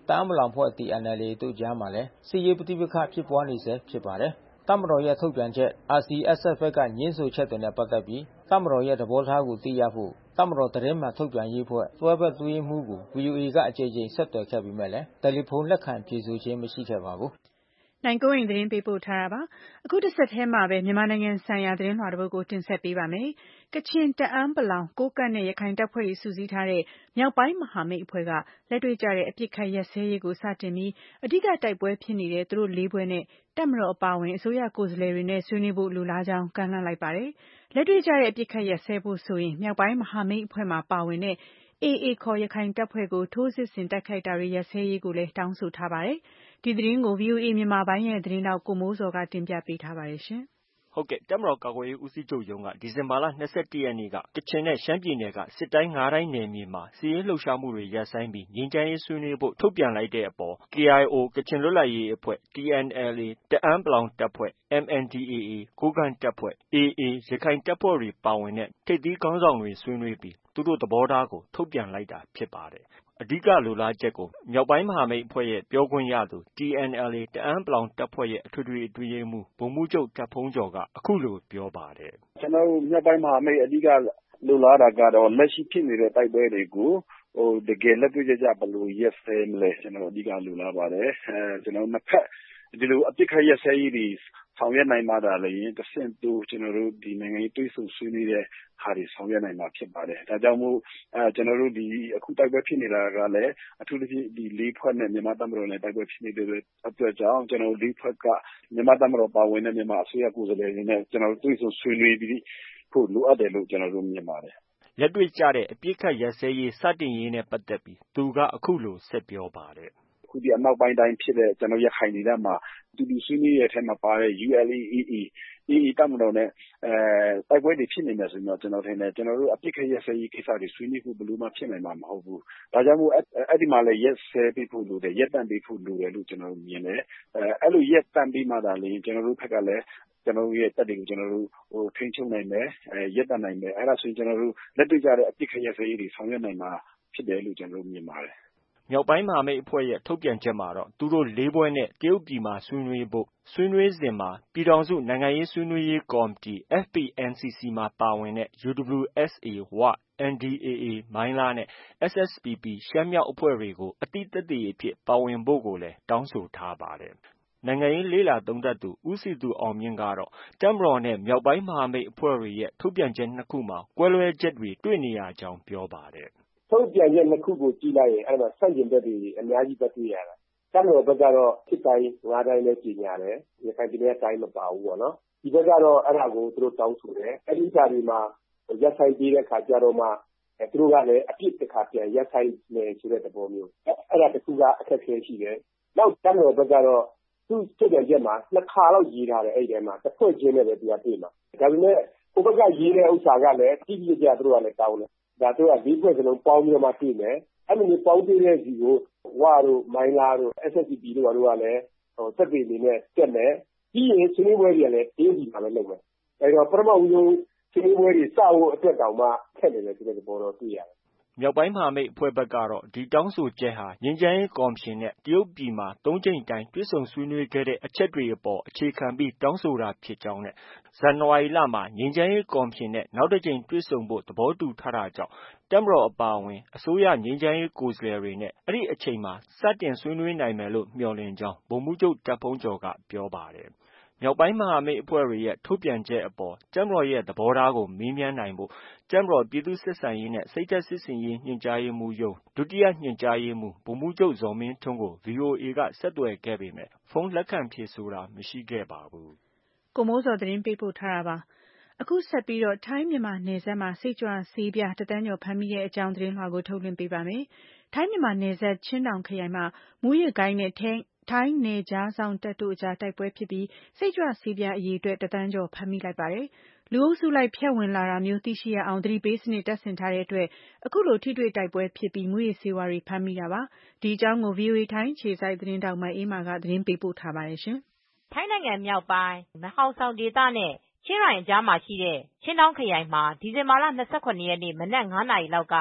တအာင်းပလောင်အဖွဲ့ T N L A တို့ကြားမှာလည်း စစ်ရေးပဋိပက္ခဖြစ်ပွါးနေဆဲဖြစ်ပါတယ်။ တပ်မတော်ရဲ့ထုတ်ပြန်ချက် R C S S ဘက်ကငြင်းဆိုချက်တွေနဲ့ပတ်သက်ပြီး တပ်မတော်ရဲ့သဘောထားကိုသိရဖို့ တပ်မတော်သတင်းမှန်ထုတ်ပြန်ရေးအဖွဲ့ တွဲဘက်အတွင်းရေးမှူးကို ဗွီအိုအေက အကြိမ်ကြိမ်ဆက်သွယ်ခဲ့ပေမဲ့ တယ်လီဖုန်းလက်ခံဖြေဆိုခြင်းမရှိခဲ့ပါဘူး။နိုင်ကွန်းအိန်သတင်းပေးပို့ထားတာပါ။အခုတစ်ဆက်တည်းမှာပဲမြန်မာနိုင်ငံဆိုင်ရာသတင်းလွှာတစ်ပုဒ်ကိုတင်ဆက်ပေးပါမယ်။ကချင်တအာင်းပလောင်ကိုးကန့်နဲ့ရခိုင်တပ်ဖွဲ့တွေစုစည်းထားတဲ့မြောက်ပိုင်းမဟာမိတ်အဖွဲ့ကလက်တွေ့ကျတဲ့အပစ်ခတ်ရပ်စဲရေးကိုစတင်ပြီးအဓိကတိုက်ပွဲဖြစ်နေတဲ့သူတို့လေးဖွဲ့နဲ့တပ်မတော်အပါအဝင်အစိုးရကိုယ်စားလှယ်တွေနဲ့ဆွေးနွေးဖို့လိုလားကြောင်းကမ်းလှမ်းလိုက်ပါတယ်။လက်တွေ့ကျတဲ့အပစ်ခတ်ရပ်စဲဖို့ဆိုရင်မြောက်ပိုင်းမဟာမိတ်အဖွဲ့မှာပါဝင်တဲ့ A A ခေါ်ရခိုင်တပ်ဖွဲ့ကိုထိုးစစ်ဆင်တိုက်ခိုက်တာတွေရပ်စဲရေးကိုလည်းတောင်းဆိုထားပါတယ်။ဒီသတင်းကို ဗွီအိုအေမြန်မာပိုင်းရဲ့သတင်းထောက်ကိုမိုးဇော်ကတင်ပြပေးထားပါတယ်ရှင်။ဟုတ်ကဲ့တပ်မတော်ကာကွယ်ရေးဦးစီးချုပ်ရုံးကဒီဇင်ဘာလ၂၁ရက်နေ့ကကချင်နဲ့ရှမ်းပြည်နယ်ကစစ်တိုင်း၅တိုင်းနယ်မြေမှာစစ်ရေးလှုပ်ရှားမှုတွေရပ်ဆိုင်းပြီးငြိမ်းချမ်းရေးဆွေးနွေးဖို့ထုတ်ပြန်လိုက်တဲ့အပေါ် K I O ကချင်လွတ်လပ်ရေးအဖွဲ့ T N L A တအာင်းပလောင်တပ်ဖွဲ့ M N D A A ကိုးကန့်တပ်ဖွဲ့ A A ရခိုင်တပ်ဖွဲ့တွေပါဝင်တဲ့ထိပ်သီးခေါင်းဆောင်တွေဆွေးနွေးပြီးသူတို့သဘောထားကိုထုတ်ပြန်လိုက်တာဖြစ်ပါတယ်။ အဓိကလိုလားချက်ကိုမြောက်ပိုင်းမဟာမိတ်အဖွဲ့ရဲ့ပြောခွင့်ရသူ T N L A တအာင်းပလောင်တပ်ဖွဲ့ရဲ့အထွေထွေအတွင်းရေးမှူးဗိုလ်မှူးချုပ်တာ့ဘုန်းကျော်ကအခုလိုပြောပါတယ်။ကျွန်တော်တို့မြောက်ပိုင်းမဟာမိတ်အဓိကလိုလားတာကတော့လက်ရှိဖြစ်နေတဲ့တိုက်ပွဲတွေကိုဟိုတကယ်လက်တွေ့ကျကျဘယ်လိုရပ်စဲမလဲကျွန်တော်အဓိကလိုလားပါတယ်။အဲကျွန်တော်နှစ်ဖက်ဒီလိုအပစ်ခတ်ရပ်စဲရေးတွေဆောင်ရွက်နိုင်မှသာလျှင်တစ်ဆင့်တိုးကျွန်တော်တို့ဒီနိုင်ငံရေးတွေးဆုံဆွေးနွေးတဲ့ဟာတွေဆောင်ရွက်နိုင်မှာဖြစ်ပါတယ်။ဒါကြောင့်မို့အဲကျွန်တော်တို့ဒီအခုတိုက်ပွဲဖြစ်နေတာကလည်းအထူးသဖြင့်ဒီလေးဖွဲ့နဲ့မြန်မာတပ်မတော်နဲ့တိုက်ပွဲဖြစ်နေတဲ့အတွက်ကြောင့်ကျွန်တော်တို့လေးဖွဲ့ကမြန်မာတပ်မတော်ပါဝင်တဲ့မြန်မာအစိုးရကိုယ်စားလှယ်တွေနဲ့ကျွန်တော်တို့တွေးဆုံဆွေးနွေးပြီးဖို့လိုအပ်တယ်လို့ကျွန်တော်တို့မြင်ပါတယ်။လက်တွေ့ကျတဲ့အပစ်ခတ်ရပ်စဲရေးစတင်ရေးနဲ့ပတ်သက်ပြီးသူကအခုလိုဆက်ပြောပါတယ်။အခုဒီအနောက်ပိုင်းတိုင်းဖြစ်တဲ့ကျွန်တော်ရခိုင်ဒေသမှာတူတူဆွေးနွေးရတဲ့အထက်မှာပါတဲ့ U L A A A A A တပ်မတော်နဲ့အဲတိုက်ပွဲတွေဖြစ်နေမယ်ဆိုတော့ကျွန်တော်ထင်တယ်ကျွန်တော်တို့အပစ်ခတ်ရပ်စဲရေးကိစ္စတွေဆွေးနွေးဖို့ဘယ်လိုမှဖြစ်နိုင်မှာမဟုတ်ဘူး။ဒါကြောင့်မို့အဲ့ဒီမှာလည်းရက်စဲပေးဖို့လိုတယ်ရက်တန့်ပေးဖို့လိုတယ်လို့ကျွန်တော်မြင်တယ်။အဲအဲ့လိုရက်တန့်ပေးမှသာလေကျွန်တော်တို့ဘက်ကလည်းကျွန်တော်တို့ရဲ့တပ်တွေကိုကျွန်တော်တို့ဟိုထိန်းချုပ်နိုင်မယ်အဲရက်တန့်နိုင်မယ်အဲ့ဒါဆိုရင်ကျွန်တော်တို့လက်တွေ့ကျတဲ့အပစ်ခတ်ရပ်စဲရေးတွေဆောင်ရွက်နိုင်မှာဖြစ်တယ်လို့ကျွန်တော်တို့မြင်ပါတယ်။မြောက်ပိုင်းမဟာမိတ်အဖွဲ့ရဲ့ထုတ်ပြန်ချက်မှာတော့သူတို့လေးဖွဲ့နဲ့တရုတ်ပြည်မှာဆွေးနွေးဖို့ဆွေးနွေးစဉ်မှာပြည်ထောင်စုနိုင်ငံရေးဆွေးနွေးရေးကော်မတီ F P N C C မှာပါဝင်တဲ့ U W S A ဝ၊ N D A A မိုင်းလားနဲ့ S S P P ရှမ်းမြောက်အဖွဲ့တွေကိုအသိသက်သေအဖြစ်ပါဝင်ဖို့ကိုလည်းတောင်းဆိုထားပါတယ်။နိုင်ငံရေးလေ့လာသုံးသပ်သူဦးစည်သူအောင်မြင့်ကတော့တပ်မတော်နဲ့မြောက်ပိုင်းမဟာမိတ်အဖွဲ့တွေရဲ့ထုတ်ပြန်ချက်နှစ်ခုမှာကွဲလွဲချက်တွေတွေ့နေရကြောင်းပြောပါတယ်။ထုတ်ပြန်ချက်နှစ်ခုကိုကြည့်လိုက်ရင်အဲ့မှာဆန့်ကျင်ဘက်တွေအများကြီးပဲတွေ့ရတယ်။တပ်မတော်ဘက်ကတော့စစ်တိုင်းငါးတိုင်းလည်းကြီးညာတယ်။ရခိုင်ပြည်နယ်တိုင်းမပါဘူးပေါ့နော်။ဒီဘက်ကတော့အဲ့ဒါကိုသူတို့တောင်းဆိုတယ်။အဲ့ဒီအရာတွေမှာရပ်ဆိုင်ပြီးတဲ့အခါကျတော့မှသူတို့ကလည်းအပြစ်တစ်ခါပြန်ရပ်ဆိုင်မယ်ဆိုတဲ့သဘောမျိုး။အဲ့ဒါတခုကအခက်အခဲရှိတယ်။နောက်တပ်မတော်ဘက်ကတော့သူ့ထုတ်ပြန်ချက်မှာနှစ်ခါလောက်ရေးထားတယ်အဲ့ဒီထဲမှာတစ်ဖွဲ့ချင်းနဲ့ပဲသူကတွေ့မှာ။ဒါပေမဲ့ဟိုဘက်ကရေးတဲ့ဥစ္စာကလည်းတိတိကျကျသူတို့ကလည်းတောင်းတယ်။ဒါတို့ကလေးဖွဲ့စလုံးပေါင်းပြီးတော့မှတွေ့မယ်။အဲ့လိုမျိုးပေါင်းတွေ့တဲ့စီကိုဝါတို့မိုင်းလားတို့ S S P P တို့ကလည်းဟိုစက်တွေအနေနဲ့တက်မယ်ပြီးရင်ဆွေးနွေးပွဲတွေကလည်းအေးဒီမှာပဲလုပ်မယ်။အဲ့တော့ပထမဦးဆုံးဆွေးနွေးပွဲတွေစဖို့အတွက်တောင်မှခက်နေတယ်ဆိုတဲ့သဘောတော့တွေ့ရတယ်။မြောက်ပိုင်းမဟာမိတ်အဖွဲ့ဘက်ကတော့ဒီတောင်းဆိုချက်ဟာငြိမ်းချမ်းရေးကော်မရှင်နဲ့တရုတ်ပြည်မှာသုံးကြိမ်တိုင်တွေ့ဆုံဆွေးနွေးခဲ့တဲ့အချက်တွေအပေါ်အခြေခံပြီးတောင်းဆိုတာဖြစ်ကြောင်းနဲ့ဇန်နဝါရီလမှာငြိမ်းချမ်းရေးကော်မရှင်နဲ့နောက်တစ်ကြိမ်တွေ့ဆုံဖို့သဘောတူထားတာကြောင့်တပ်မတော်အပါအဝင်အစိုးရငြိမ်းချမ်းရေးကိုယ်စားလှယ်တွေနဲ့အဲ့ဒီအချိန်မှာစတင်ဆွေးနွေးနိုင်မယ်လို့မျှော်လင့်ကြောင်းဗိုလ်မှူးချုပ်တာ့ဘုန်းကျော်ကပြောပါတယ်။မြောက်ပိုင်းမဟာမိတ်အဖွဲ့တွေရဲ့ထုတ်ပြန်ချက်အပေါ်တပ်မတော်ရဲ့သဘောထားကိုမေးမြန်းနိုင်ဖို့တပ်မတော်ပြည်သူ့ဆက်ဆံရေးနဲ့စိတ်ဓာတ်စစ်ဆင်ရေးညွှန်ကြားရေးမှူးရုံးဒုတိယညွှန်ကြားရေးမှူးဗိုလ်မှူးချုပ်ဇော်မင်းထွန်းကို V O A ကဆက်သွယ်ခဲ့ပေမဲ့ဖုန်းလက်ခံဖြေဆိုတာမရှိခဲ့ပါဘူး။ကိုမိုးဇော်သတင်းပေးပို့ထားတာပါ။အခုဆက်ပြီးတော့ထိုင်းမြန်မာနယ်စပ်မှာစိတ်ကြွဆေးပြားတသန်းကျော်ဖမ်းမိတဲ့အကြောင်းသတင်းလွှာကိုထုတ်လွှင့်ပေးပါမယ်။ထိုင်းမြန်မာနယ်စပ်ချင်းတောင်ခရိုင်မှာမူးယစ်ဂိုဏ်းနဲ့ထိုင်းနယ်ခြားစောင့်တပ်တို့အကြားတိုက်ပွဲဖြစ်ပြီးစိတ်ကြွဆေးပြားအရေအတွက်တသန်းကျော်ဖမ်းမိလိုက်ပါတယ်။လူအုပ်စုလိုက်ဖြန့်ဝင်လာတာမျိုးသိရှိရအောင်သတိပေးစနစ်တပ်ဆင်ထားတဲ့အတွက်အခုလိုထိတွေ့တိုက်ပွဲဖြစ်ပြီးမူးယစ်ဆေးဝါးတွေဖမ်းမိတာပါ။ဒီအကြောင်းကို V O A ထိုင်းခြေစိုက်သတင်းတောက်မအေးမာကသတင်းပေးပို့ထားပါတယ်ရှင်။ထိုင်းနိုင်ငံမြောက်ပိုင်းမဟောင်ဆောင်ဒေသနဲ့ချင်းရိုင်အကြားမှာရှိတဲ့ချင်းတောင်ခရိုင်မှာဒီဇင်ဘာလ၂၇ရက်နေ့မနက်၅နာရီလောက်က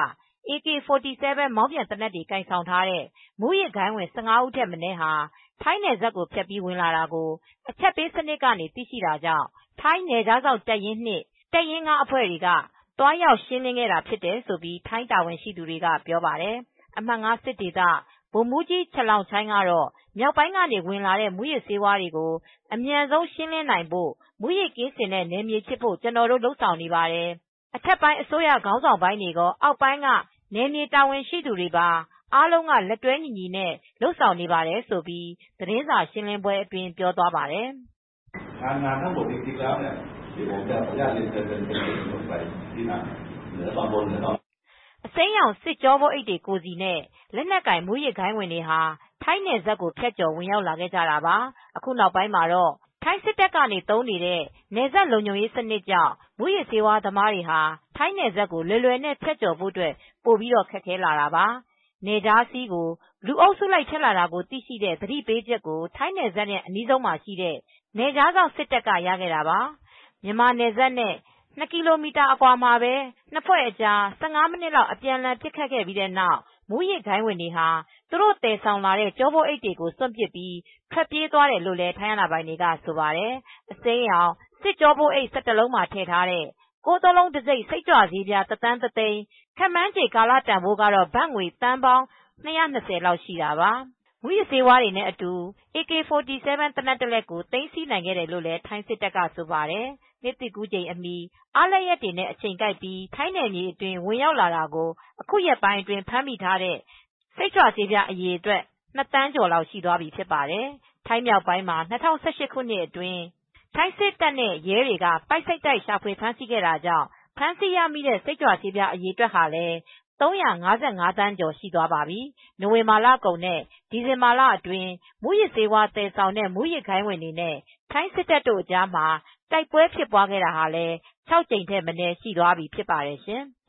အေကေ ဖော်တီဆဲဗန် မောင်းပြန်သေနတ်တွေကင်ဆောင်ထားတဲ့မူးယစ်ဂိုဏ်းဝင်၁၅ဦးထက်မနည်းဟာထိုင်းနယ်စပ်ကိုဖြတ်ပြီးဝင်လာတာကိုအချက်ပေးစနစ်ကနေသိရှိတာကြောင့်ထိုင်းနယ်ခြားစောင့်တပ်ရင်းနှစ်တပ်ရင်း၅အဖွဲ့တွေကသွားရောက်ရှင်းလင်းခဲ့တာဖြစ်တယ်လို့ထိုင်းတာဝန်ရှိသူတွေကပြောပါတယ်။အမှတ်၅စစ်ဒေသဗိုလ်မှူးကြီးချလောင်ချိုင်းကတော့မြောက်ပိုင်းကနေဝင်လာတဲ့မူးယစ်ဆေးဝါးတွေကိုအမြန်ဆုံးရှင်းလင်းနိုင်ဖို့မူးယစ်ကင်းစင်တဲ့နယ်မြေဖြစ်ဖို့ကျွန်တော်တို့လုပ်ဆောင်နေပါတယ်။အထက်ပိုင်းအစိုးရခေါင်းဆောင်ပိုင်းတွေကအောက်ပိုင်းကနယ်မြေတာဝန်ရှိသူတွေပါအားလုံးကလက်တွဲညီညီနဲ့လုပ်ဆောင်နေပါတယ်ဆိုပြီးသတင်းစာရှင်းလင်းပွဲအတွင်းပြောသွားပါတယ်။ငါငါทั้งหมดจริงๆแล้วเนี่ยဒီผมจะขออนุญาตเรียนเชิญเป็นเป็นลงไปที่นั่นเหนือตอนบนเหนือตอนအစိမ်းရောင်စစ်ကြောဘောအိတ်တွေကိုစီနဲ့လက်နက်ကင်မူးယစ်ဂိုင်းဝင်တွေဟာထိုင်းနယ်စပ်ကိုဖြတ်ကျော်ဝင်ရောက်လာခဲ့ကြတာပါအခုနောက်ပိုင်းမှာတော့ထိုင်းစစ်တပ်ကနေသုံးနေတဲ့နယ်စပ်လုံခြုံရေးစနစ်ကြောင့်မူးယစ်ဆေးဝါးသမားတွေဟာထိုင်းနယ်စပ်ကိုလွယ်လွယ်နဲ့ဖြတ်ကျော်ဖို့အတွက်ပိုပြီးတော့ခက်ခဲလာတာပါနယ်ကြားစီးကိုလူအုပ်စုလိုက်ထက်လာတာကိုသိရှိတဲ့သတိပေးချက်ကိုထိုင်းနယ်စပ်နဲ့အနီးဆုံးမှာရှိတဲ့နယ်ကြားဆောင်စစ်တပ်ကရခဲ့တာပါမြန်မာနယ်စပ်နဲ့နှစ်ကီလိုမီတာအကွာမှာပဲနှစ်ဖွဲ့အကြား၁၅မိနစ်လောက်အပြန်အလှန်ပစ်ခတ်ခဲ့ပြီးတဲ့နောက်မူးယစ်ဂိုင်းဝင်တွေဟာသူတို့တည်ဆောင်လာတဲ့ကြောပိုးအိတ်တွေကိုစွန့်ပစ်ပြီးထွက်ပြေးသွားတယ်လို့လည်းထိုင်းအာဏာပိုင်တွေကဆိုပါတယ်အစိမ်းရောင်စစ်ကြောပိုးအိတ်၁၁လုံးမှာထည့်ထားတဲ့ကိုးသောလုံးတစ်စိတ်စိတ်ကြွဆေးပြားတစ်သန်းတစ်သိန်းခန့်မှန်းခြေကာလတန်ဖိုးကတော့ဘတ်ငွေသန်းပေါင်း၂၂၀လောက်ရှိတာပါမူးယစ်ဆေးဝါးတွေနဲ့အတူ အေကေ ဖော်တီဆဲဗန် သေနတ်တစ်လက်ကိုသိမ်းဆည်းနိုင်ခဲ့တယ်လို့လည်းထိုင်းစစ်တပ်ကဆိုပါတယ်နှစ်သစ်ကူးချိန်အမီအားလပ်ရက်တွေနဲ့အချိန်ကိုက်ပြီးထိုင်းနယ်မြေအတွင်းဝင်ရောက်လာတာကိုအခုရက်ပိုင်းအတွင်းဖမ်းမိထားတဲ့စိတ်ကြွဆေးပြားအရေအတွက်နှစ်သန်းကျော်လောက်ရှိသွားပြီဖြစ်ပါတယ်ထိုင်းမြောက်ပိုင်းမှာ၂၀၁၈ခုနှစ်အတွင်းထိုင်းစစ်တပ်နဲ့ရဲတွေကပိုက်စိတ်တိုက်ရှာဖွေဖမ်းဆီးခဲ့တာကြောင့်ဖမ်းဆီးရမိတဲ့စိတ်ကြွဆေးပြားအရေအတွက်ဟာလည်း၃၅၅သန်းကျော်ရှိသွားပါပြီ။နိုဝင်ဘာလကုန်နဲ့ဒီဇင်ဘာလအတွင်းမူးယစ်ဆေးဝါးသယ်ဆောင်တဲ့မူးယစ်ဂိုဏ်းဝင်တွေနဲ့ထိုင်းစစ်တပ်တို့အကြားမှာတိုက်ပွဲဖြစ်ပွားခဲ့တာဟာလည်း၆ကြိမ်ထက်မနည်းရှိသွားပြီဖြစ်ပါတယ်ရှင်။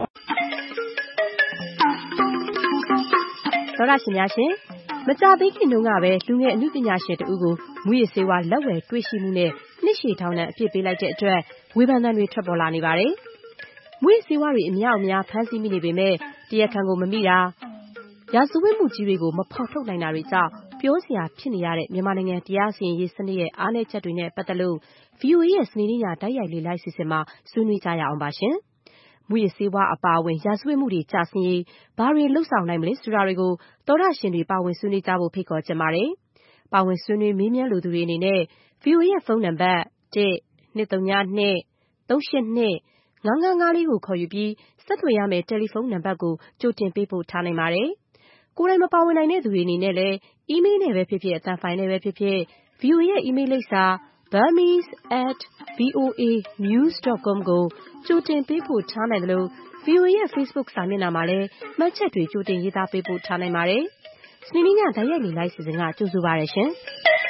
သောရရှင်များရှင်မကြသေးခင်တုန်းကပဲလူငယ်အမှုပညာရှင်တဦးကိုမူးယစ်ဆေးဝါးလက်ဝယ်တွေ့ရှိမှုနဲ့နှစ်ရှည်ထောင်ဒဏ်အပြစ်ပေးလိုက်တဲ့အတွက်ဝေဖန်သံတွေထွက်ပေါ်လာနေပါတယ်။မူးယစ်ဆေးဝါးတွေအများအများဖမ်းဆီးမိနေပေမဲ့တရားခံကိုမမိတာရာဇဝတ်မှုကြီးတွေကိုမဖော်ထုတ်နိုင်တာတွေကြောင့်ပြောစရာဖြစ်နေရတဲ့မြန်မာနိုင်ငံတရားစီရင်ရေးစနစ်ရဲ့အားနည်းချက်တွေနဲ့ပတ်သက်လို့ ဗွီအိုအေ ရဲ့စနေနေ့ညတိုက်ရိုက်လေ့လာစီစဉ်မှာဆွေးနွေးကြရအောင်ပါရှင်။မူးယစ်ဆေးဝါးအပါအဝင်ရာဇဝတ်မှုတွေကျဆင်းရေးဘာတွေလှုပ်ဆောင်နိုင်မလဲဆိုတာတွေကိုသောတရှင်တွေပါဝင်ဆွေးနွေးကြဖို့ဖိတ်ခေါ်ချင်ပါတယ်။ပါဝင်ဆွေးနွေးမေးမြန်းလိုသူတွေအနေနဲ့ ဗွီအိုအေ ရဲ့ဖုန်းနံပါတ်၁ ၂၃၂ ၃၈၂ ၅၅၅လေးကိုခေါ်ယူပြီးဆက်သွယ်ရမယ့်တယ်လီဖုန်းနံပါတ်ကိုကြိုတင်ပေးပို့ထားနိုင်ပါတယ်။ကိုယ်တိုင်မပါဝင်နိုင်တဲ့သူတွေအနေနဲ့လည်းအီးမေးလ်နဲ့ပဲဖြစ်ဖြစ်အသံဖိုင်နဲ့ပဲဖြစ်ဖြစ် ဗွီအိုအေ ရဲ့အီးမေးလ်လိပ်စာ burmese at voa news dot com ကိုကြိုတင်ပေးပို့ထားနိုင်တယ်လို့ ဗွီအိုအေ ရဲ့ Facebook စာမျက်နှာမှာလည်းမှတ်ချက်တွေကြိုတင်ရေးသားပေးပို့ထားနိုင်ပါတယ်။စနေနေ့ညတိုက်ရိုက်လေ့လာစီစဉ်ကကြိုဆိုပါရရှင်။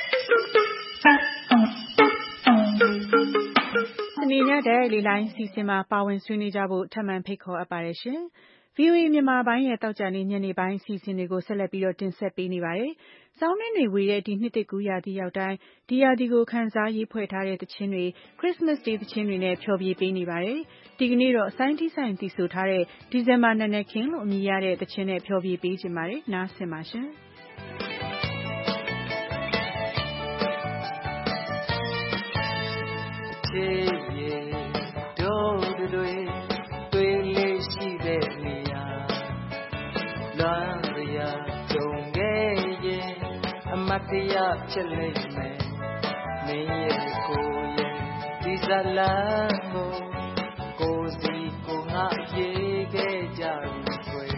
စနေညတိုက်ရိုက်လေ့လာစီစဉ်မှာပါဝင်ဆွေးနွေးကြဖို့ထပ်မံဖိတ်ခေါ်အပ်ပါတယ်ရှင်။ ဗွီအိုအေမြန်မာပိုင်းရဲ့သောကြာနေ့ညနေပိုင်းအစီအစဉ်တွေကိုဆက်လက်ပြီးတော့တင်ဆက်ပေးနေပါတယ်။ဆောင်းနှင်းတွေဝေတဲ့ဒီနှစ်သစ်ကူးရာသီရောက်တိုင်းဒီရာသီကိုခံစားရေးဖွဲ့ထားတဲ့သချင်းတွေခရစ်စမတ်ဒေးသချင်းတွေနဲ့ဖျော်ဖြေပေးနေပါတယ်။ဒီကနေ့တော့ဆိုင်းတီးဆိုင်တီဆိုထားတဲ့ဒီဇင်ဘာနံနက်ခင်းလို့အမည်ရတဲ့သချင်းနဲ့ဖျော်ဖြေပေးခြင်းပါတယ်။နားဆင်ပါရှင်။ချေရေဒိုးတွေတွေ့လေးရှိတဲ့နေရာလွမ်းရကြုံခဲ့ရင်အမတ်တရားဖြစ်လိမ့်မယ်မင်းရဲ့ကိုယ်ရဲ့ဒီဇလန်ကိုကိုစီကိုငါရေးခဲ့ကြပြီကွယ်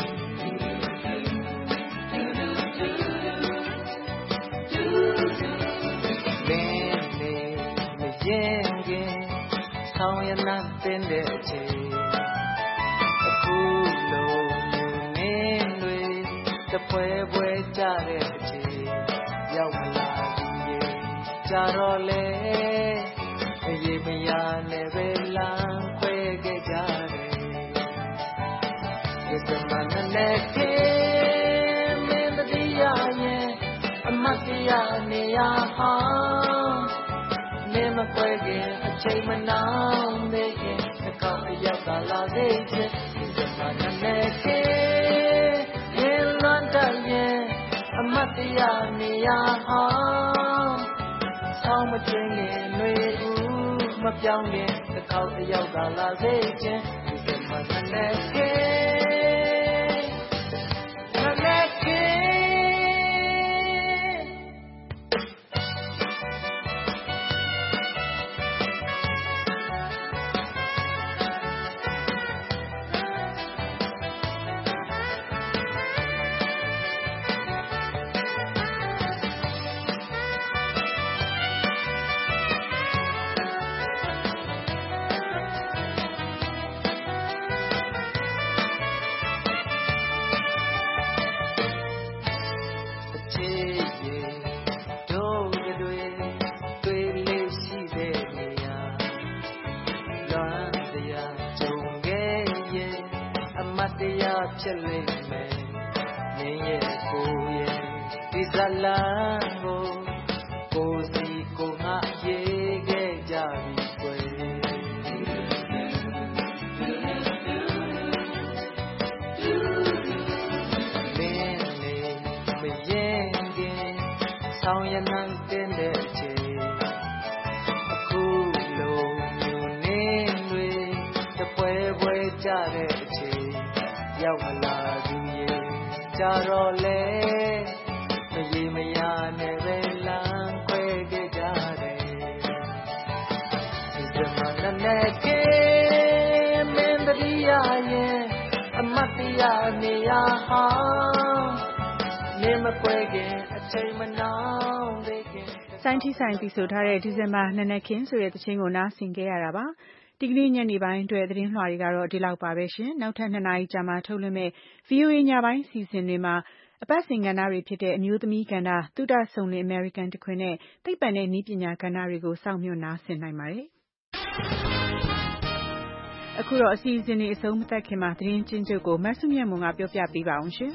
ဆောင်ရနာတင်တဲ့အချိန်အခုလိုမြင်နေတွေတပွဲပွဲကြတဲ့အချိန်ရောက်မလာဘူးရဲ့ကြတော့လေအေးမရနဲ့ပဲလမ်းခွဲခဲ့ကြတယ်ဒီကမှန်နဲ့ကေမင်းတရားရဲ့အမတ်တရားနေရာဟာမခွဲခင်အချိန်မနောင်နေခင်အကောင်အယောက်ကလာသေးတယ်ဒီကမှနဲ့တရားနေရအောင်ဆောင်းမတင်ခင်လွေဦးမပြောင်းခင်တစ်ခေါက်တစ်ယောက်သာလာစေခြင်းဒီစမနဲ့ကေနဲ့ကေ ဖြစ်လိမ့်မယ်နင်းရဲ့ကိုရဲ့ဒီဇလန်ကိုကိုစီကိုငါရေးခဲ့ကြပြီကွယ်မင်းနေမရင်ခင်ဆောင်းရနန်းတင်တဲ့အချိန်အခုလိုမျိုးနေတွေတပွဲပွဲကြတဲ့အချိန်ရောက်မလာသူရဲ့ကြတော့လေမရေမရနဲ့ပဲလမ်းခွဲခဲ့ကြတယ်ဒီစမနဲ့ကေမင်းတရားရဲ့အမတ်တရားနေရဟောင်းနေမကွဲခင်အချိန်မနောင်သေးခင်စိုင်းထိဆိုင်ပြီးဆိုထားတဲ့ဒီဇင်ဘာနှစ်နှစ်ခင်းဆိုတဲ့သချင်းကိုနားဆင်ခဲ့ရတာပါဒီကနေ့ညနေပိုင်းအတွက်သတင်းလွှာတွေကတော့ဒီလောက်ပါပဲရှင်နောက်ထပ်နှစ်နာရီကြာမှထုတ်လွှင့်မဲ့ ဗွီအိုအေ ညပိုင်းစီစဉ်တွေမှာအပတ်စဉ်ကဏ္ဍတွေဖြစ်တဲ့အမျိုးသမီးကဏ္ဍသုတဆုံလင် American တခွင်နဲ့သိပ္ပံနဲ့နည်းပညာကဏ္ဍတွေကိုစောင့်မျှော်နားဆင်နိုင်ပါတယ်အခုတော့အစီအစဉ်တွေအဆုံးမသတ်ခင်မှာသတင်းချင်းချုပ်ကိုမဆုမြတ်မွန်ကပြောပြပေးပါအောင်ရှင်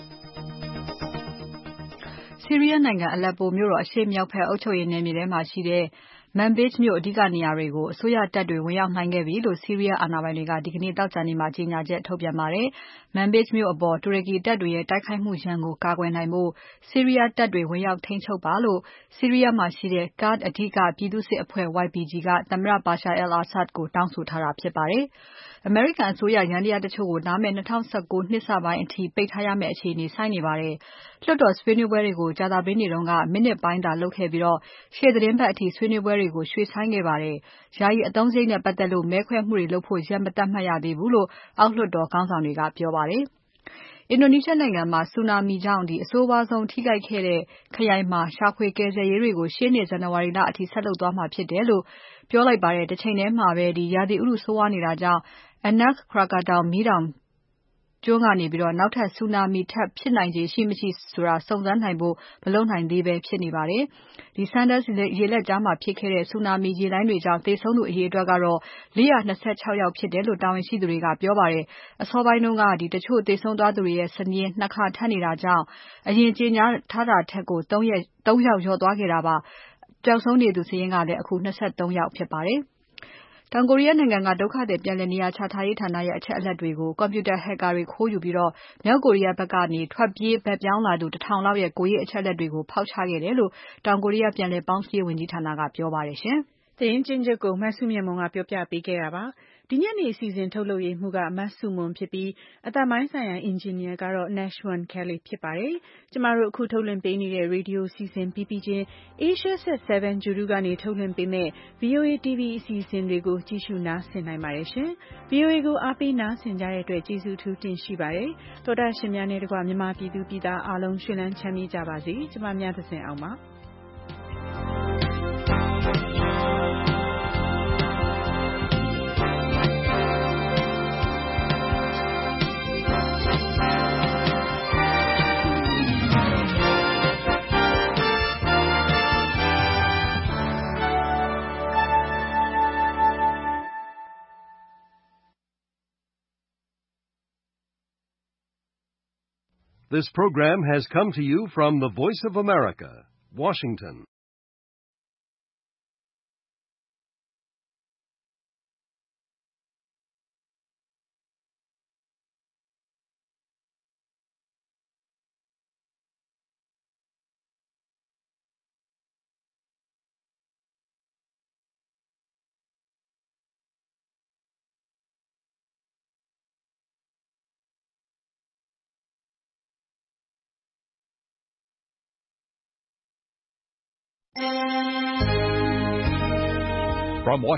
ဆီးရီးယားနိုင်ငံအလက်ပိုမြို့တော်အရှေ့မြောက်ဘက်အုပ်ချုပ်ရေးနယ်မြေထဲမှာရှိတဲ့Manbij မြို့အဓိကနေရာတွေကိုအစိုးရတပ်တွေဝင်ရောက်နိုင်ခဲ့ပြီလို့ဆီးရီးယားအာဏာပိုင်တွေကဒီကနေ့သောကြာနေ့မှာကြေညာချက်ထုတ်ပြန်ပါတယ်။ Manbij မြို့အပေါ်တူရကီတပ်တွေရဲ့တိုက်ခိုက်မှုရန်ကိုကာကွယ်နိုင်ဖို့ဆီးရီးယားတပ်တွေဝင်ရောက်ထိန်းချုပ်ပါလို့ဆီးရီးယားမှာရှိတဲ့ Kurd အဓိကပြည်သူ့စစ်အဖွဲ့ Y P G ကသမ္မတ Bashar al-Assad ကိုတောင်းဆိုထားတာဖြစ်ပါတယ်။ အမေရိကန်အစိုးရယန္တရားတချို့ကိုလာမယ့်၂၀၁၉နှစ်စပိုင်းအထိပိတ်ထားရမယ့်အခြေအနေဆိုက်နေပါတယ်။လွှတ်တော်ဆွေးနွေးပွဲတွေကိုကြာသပတေးနေ့တုန်းကမိနစ်ပိုင်းသာလုပ်ခဲ့ပြီးရှေ့သီတင်းပတ်အထိဆွေးနွေးပွဲတွေကိုရွှေ့ဆိုင်းခဲ့ပါတယ်။ယာယီအသုံးစရိတ်နဲ့ပတ်သက်လို့မဲခွဲမှုတွေလုပ်ဖို့ရက်မသတ်မှတ်ရသေးဘူးလို့အောက်လွှတ်တော်ခေါင်းဆောင်တွေကပြောပါတယ်။အင်ဒိုနီးရှားနိုင်ငံမှာဆူနာမီကြောင့်အဆိုးဝါးဆုံးထိခိုက်ခဲ့တဲ့ခရိုင်မှာရှာဖွေကယ်ဆယ်ရေးတွေကိုရှေ့နှစ်ဇန်နဝါရီလအထိဆက်လုပ်သွားမှာဖြစ်တယ်လို့ပြောလိုက်ပါတယ်။တချိန်ထဲမှာပဲရာသီဥတုဆိုးဝါးနေတာကြောင့်Anak Krakatau မီးတောင်ကျွန်းကနေနောက်ထပ်ဆူနာမီထပ်ဖြစ်နိုင်ခြေရှိမရှိဆိုတာစုံစမ်းနိုင်ဖို့မလုပ်နိုင်သေးပဲဖြစ်နေပါတယ်။ Sanders ရေလက်ကြားမှာဖြစ်ခဲ့တဲ့ဆူနာမီရေလှိုင်းတွေကြောင့်သေဆုံးသူအရေအတွက်ကတော့၄၂၆ယောက်ဖြစ်တယ်လို့တာဝန်ရှိသူတွေကပြောပါတယ်။အစောပိုင်းတုန်းကတချို့သေဆုံးသွားသူတွေရဲ့စာရင်းနှစ်ခါထပ်နေတာကြောင့်အရင်ကြေညာထားတာထက်ကို၃ယောက်လျော့သွားခဲ့တာပါ။ပျောက်ဆုံးနေသူစာရင်းကလည်းအခု၂၃ယောက်ဖြစ်ပါတယ်။တောင်ကိုရီးယားနိုင်ငံကဒုက္ခသည်ပြန်လည်နေရာချထားရေးဌာနရဲ့အချက်အလက်တွေကိုကွန်ပြူတာ Hacker တွေခိုးယူပြီးမြောက်ကိုရီးယားဘက်ကနေထွက်ပြေးဘက်ပြောင်းလာသူတထောင်လောက်ရဲ့ကိုယ်ရေးအချက်အလက်တွေကိုဖောက်ချခဲ့တယ်လို့တောင်ကိုရီးယားပြန်လည်ပေါင်းစည်းရေးဝန်ကြီးဌာနကပြောပါတယ်ရှင်။သတင်းချင်းချုပ်ကိုမဆုမြတ်မွန်ကပြောပြပေးခဲ့တာပါ။ဒီညနေအစီအစဉ်ထုတ်လုပ်ရေးမှူးကမဆုမွန်ဖြစ်ပြီးအသံပိုင်းဆိုင်ရာအင်ဂျင်နီယာကတော့ Nashwan Kelly ဖြစ်ပါတယ်။ကျမတို့အခုထုတ်လွှင့်ပေးနေတဲ့ရေဒီယိုအစီအစဉ်ပြီးပြီးချင်း Asia Set 7 Guru ကနေထုတ်လွှင့်ပေးမဲ့ ဗွီအိုအေ တီဗီ အစီအစဉ်တွေကိုကြည့်ရှုနားဆင်နိုင်ပါတယ်ရှင်။ ဗွီအိုအေကိုအားပေးနားဆင်ကြတဲ့အတွက်ကျေးဇူးအထူးတင်ရှိပါတယ်။သောတာရှင်များနဲ့တကွမြန်မာပြည်သူပြည်သားအားလုံးရှင်လန်းချမ်းမြေ့ကြပါစေ။ကျမများသစဉ်အောင်ပါ။ This program has come to you from the Voice of America, Washington. From